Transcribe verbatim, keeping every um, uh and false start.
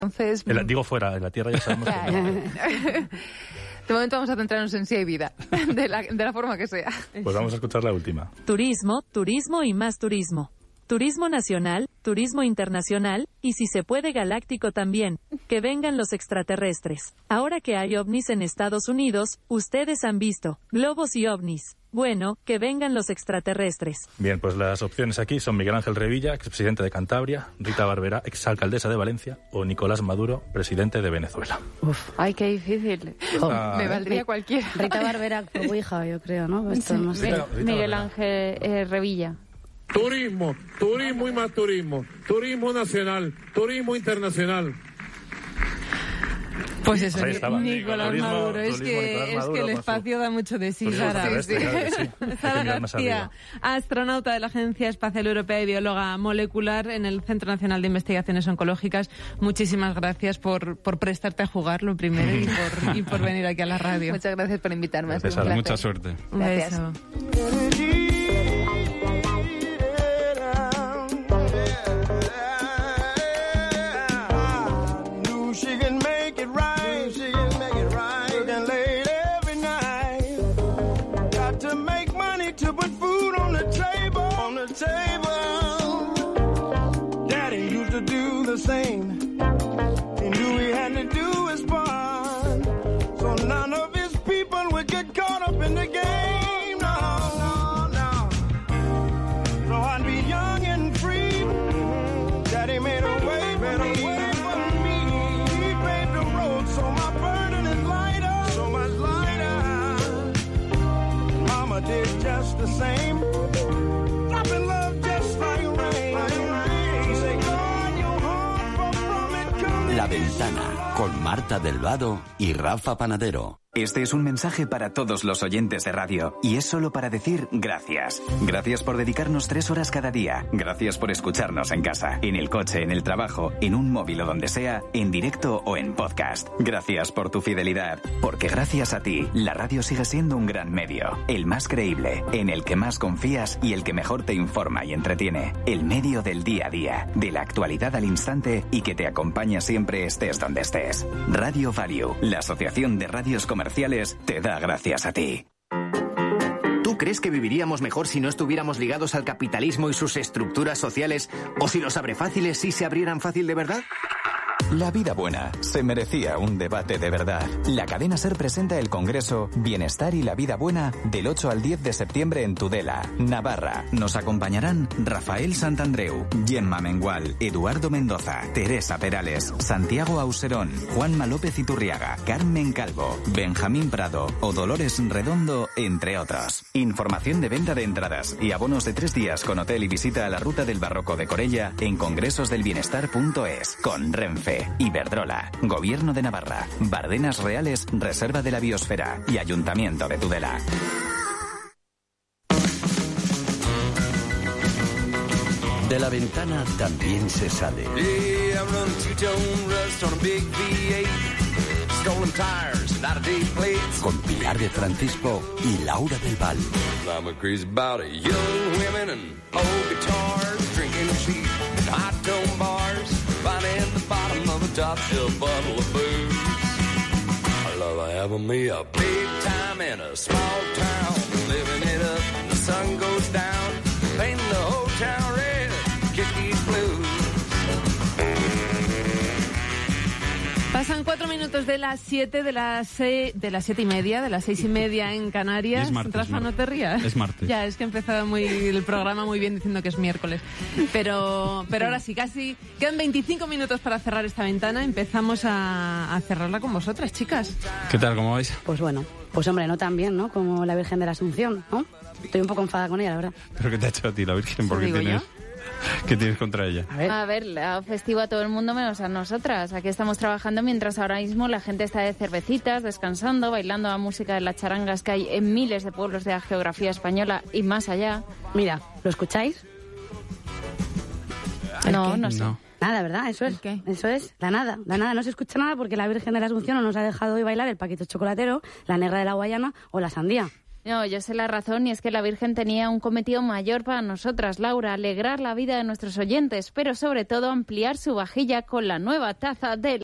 Entonces, el, digo fuera, en la Tierra ya sabemos que no. De momento vamos a centrarnos en sí y vida, de la, de la forma que sea. Pues vamos a escuchar la última. Turismo, turismo y más turismo. Turismo nacional, turismo internacional, y si se puede galáctico también. Que vengan los extraterrestres. Ahora que hay ovnis en Estados Unidos, ustedes han visto globos y ovnis. Bueno, que vengan los extraterrestres. Bien, pues las opciones aquí son Miguel Ángel Revilla, expresidente de Cantabria, Rita Barberá, exalcaldesa de Valencia, o Nicolás Maduro, presidente de Venezuela. Uf, ay, qué difícil. Oh, me valdría cualquiera. Rita Barberá, por hija, yo creo, ¿no? Esto no sé. Rita, Rita Miguel Barberá. Ángel eh, Revilla. Turismo, turismo y más turismo, turismo nacional, turismo internacional. Pues eso, Ahí estaba. Nicolás Turismo, Maduro. Es turismo, que, Nicolás es Maduro, que el por espacio da mucho de sí, Turismo Sara. terrestre, claro que sí. Hay que Sara mirar más García, arriba. astronauta de la Agencia Espacial Europea y bióloga molecular en el Centro Nacional de Investigaciones Oncológicas. Muchísimas gracias por, por prestarte a jugar, lo primero, y por, y por venir aquí a la radio. Muchas gracias por invitarme. Gracias, ha sido un Sara. placer. Mucha suerte. Un Gracias. beso. La Ventana, con Marta del Vado y Rafa Panadero. Este es un mensaje para todos los oyentes de radio, y es solo para decir gracias. Gracias por dedicarnos tres horas cada día. Gracias por escucharnos en casa, en el coche, en el trabajo, en un móvil o donde sea, en directo o en podcast. Gracias por tu fidelidad, porque gracias a ti, la radio sigue siendo un gran medio. El más creíble, en el que más confías y el que mejor te informa y entretiene. El medio del día a día, de la actualidad al instante y que te acompaña siempre estés donde estés. Radio Value, la asociación de radios comerciales, te da gracias a ti. ¿Tú crees que viviríamos mejor si no estuviéramos ligados al capitalismo y sus estructuras sociales? ¿O si los abrefáciles sí se abrieran fácil de verdad? La vida buena se merecía un debate de verdad. La cadena SER presenta el Congreso Bienestar y la Vida Buena del ocho al diez de septiembre en Tudela, Navarra. Nos acompañarán Rafael Santandreu, Gemma Mengual, Eduardo Mendoza, Teresa Perales, Santiago Auserón, Juanma López Iturriaga, Carmen Calvo, Benjamín Prado o Dolores Redondo, entre otros. Información de venta de entradas y abonos de tres días con hotel y visita a la Ruta del Barroco de Corella en congresosdelbienestar punto es con Renfe, Iberdrola, Gobierno de Navarra, Bardenas Reales, Reserva de la Biosfera y Ayuntamiento de Tudela. De La Ventana también se sale. Con Pilar de Francisco y Laura del Val. Top shelf bottle of booze. I love having me a big time in a small town, living it up. The sun goes down, painting the whole town red. Kick these blues. Pasan cuatro minutos de las siete, de las seis, de las siete y media, de las seis y media en Canarias. Es martes, Rafa, es no te rías. Es martes. Ya, es que he empezado muy, el programa muy bien diciendo que es miércoles. Pero, pero ahora sí, casi quedan veinticinco minutos para cerrar esta ventana. Empezamos a, a cerrarla con vosotras, chicas. ¿Qué tal? ¿Cómo vais? Pues bueno, pues hombre, no tan bien, ¿no? Como la Virgen de la Asunción, ¿no? Estoy un poco enfadada con ella, la verdad. ¿Pero qué te ha hecho a ti la Virgen? ¿Por qué ¿Digo tienes, yo? qué tienes contra ella? A ver. A ver, le ha dado festivo a todo el mundo menos a nosotras. Aquí estamos trabajando mientras ahora mismo la gente está de cervecitas, descansando, bailando la música de las charangas que hay en miles de pueblos de la geografía española y más allá. Mira, ¿lo escucháis? No, qué? no sé. No. Nada, ¿verdad? Eso es. qué? Eso es. La nada. La nada. No se escucha nada porque la Virgen de la Asunción no nos ha dejado hoy bailar el paquito chocolatero, la negra de la Guayana o la sandía. No, yo sé la razón y es que la Virgen tenía un cometido mayor para nosotras, Laura, alegrar la vida de nuestros oyentes, pero sobre todo ampliar su vajilla con la nueva taza del